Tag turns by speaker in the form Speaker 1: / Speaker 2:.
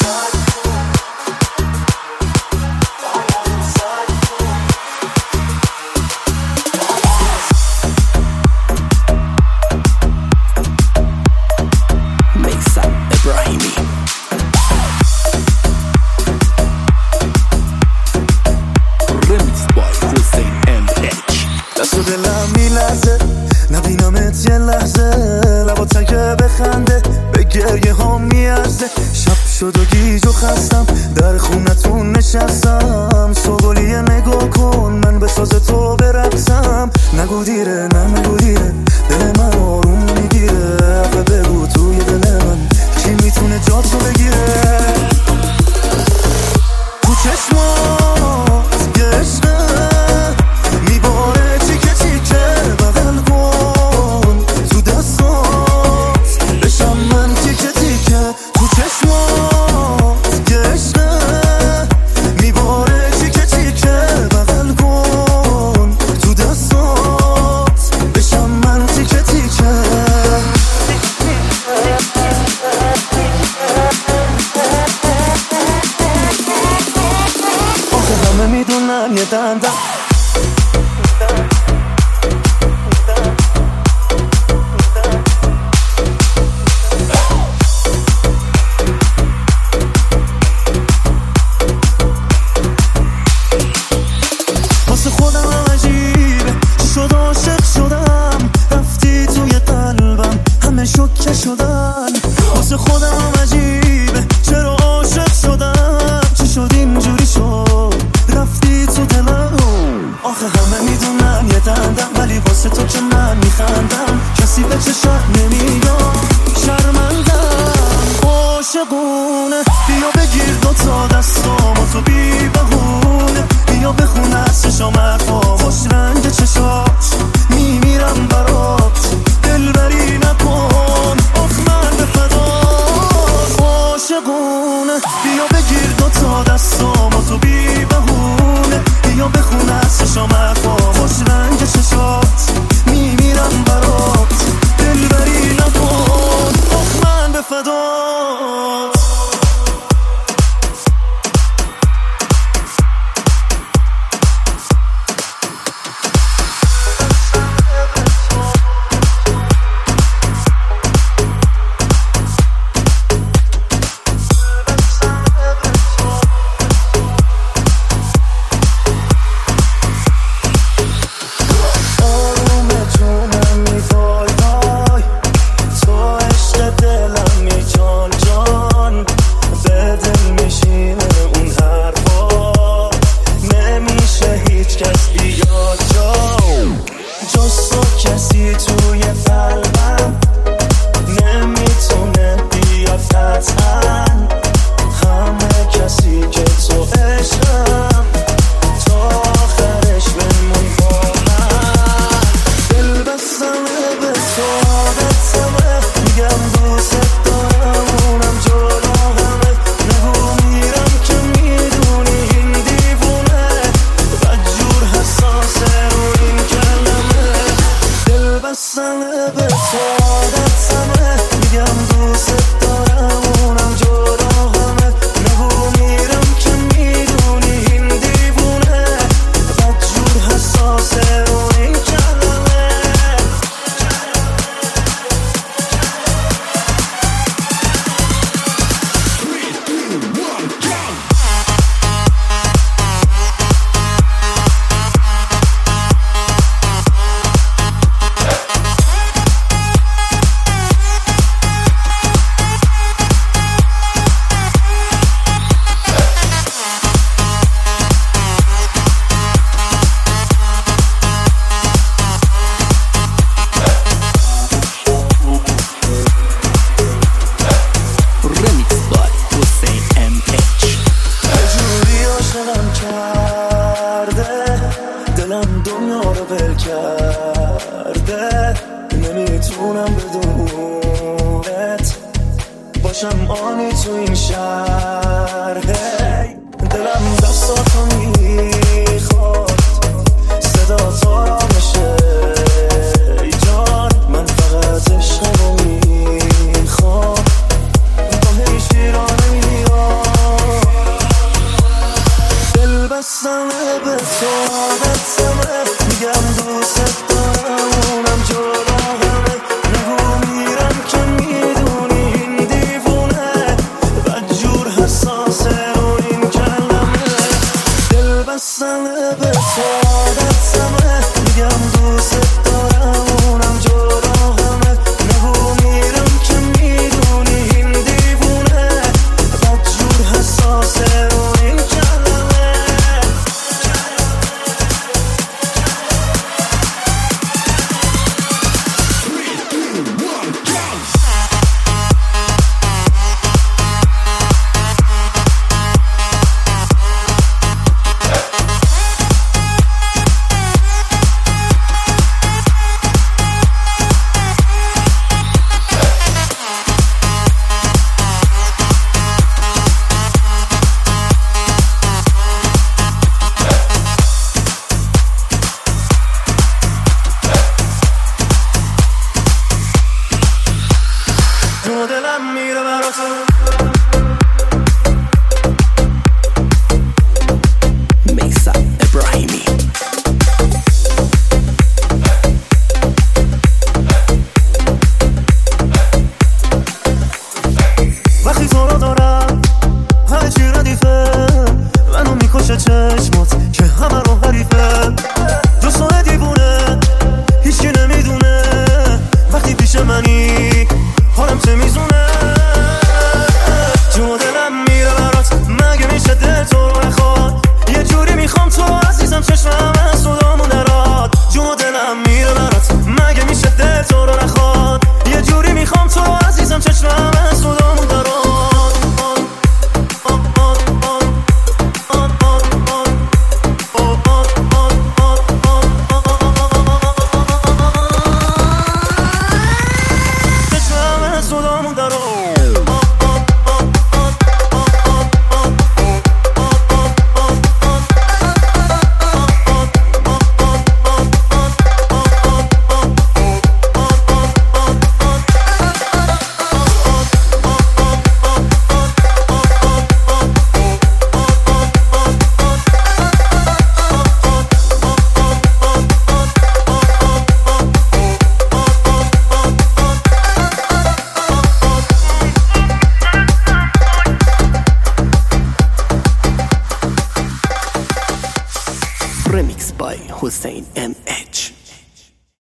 Speaker 1: باشم آنی تو این شهر. دلم دستاتو میخواد، صدا تا میشه ای جان، من فقط عشقمو میخوام، با هی شیرانه میاد جون و دلم میره براتون.
Speaker 2: میسا ابراهیمی.
Speaker 1: وقتی تو رو دارم همه چی ردیفه، منو میکشه چشمات که همه رو حریفه. دوستانه دیوونه هیچی نمیدونه، وقتی پیش منی حالم چه میزونه. جون و دلم میره برات، مگه میشه دل تو رو نخواد؟ یه جوری میخوام تو عزیزم چشمم از صدامون درات. جون و دلم میره برات، مگه میشه دل تو رو نخواد؟ یه جوری میخوام تو عزیزم چشمم از صدامون درات.
Speaker 2: Remix by Hussein M.